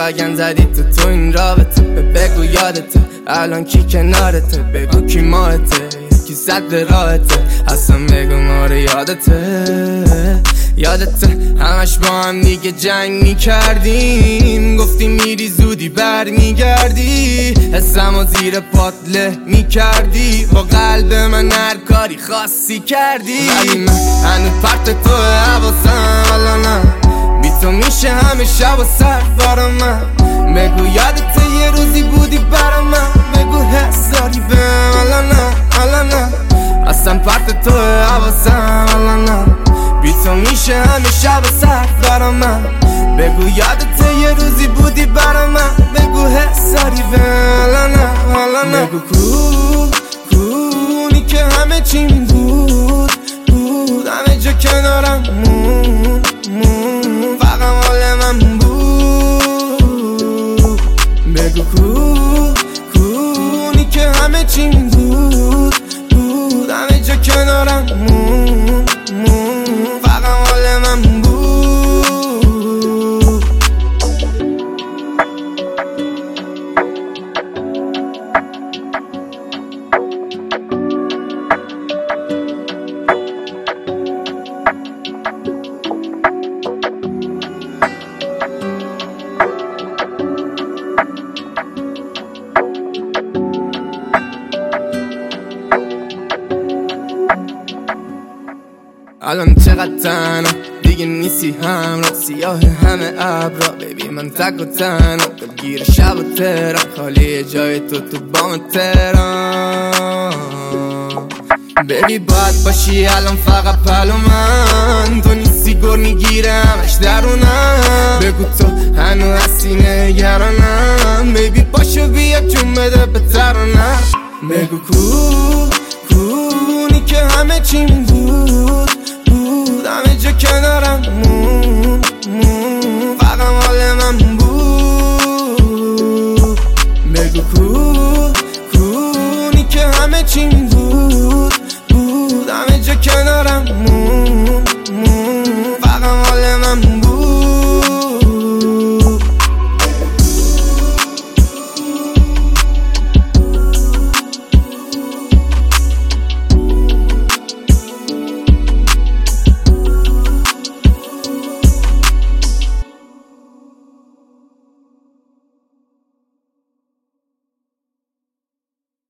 لگن زدی تو این رابطه. بگو یادته الان کی کنارته، بگو کی ماهته، کی صد راهته، اصلا بگو ما رو یادته همش با هم دیگه جنگ میکردیم، گفتی میری زودی بر میگردی، حسم و زیر پات له میکردی، با قلب من هر کاری خاصی کردی. ولی من هنو پرت تو حواسم الان نه، بی تو میشه همه شب و سر برا من. بگو یادته یه روزی بودی برا من، بگو حس داری بهم الان نه، اصلا پرت تو حواسم الان نه، بی تو میشه همه شب و سر برا من. بگو یادته یه روزی بودی برا من، بگو حس داری بهم الان نه. بگو کونی که همه چیم بود همه جا کنارم مون فقط حال من بود. بگو کونی که همه چیم بود همه جا کنارم مون فقط حال من بود. الان چقدر تنها دیگه نیستی همراه، سیاه همه ابرا بیبی من تک و تنها، دلگیر شب و تهران، خالی جای تو بام تهران. بیبی باید باشی الان فقط پلو من، تو نیستی گر میگیره همش درونم. بگو تو هنو هستی نگرانم، بیبی پاشو بیا جون بده به ترانم. بگو کونی که همه چیم بود همه جا کنارم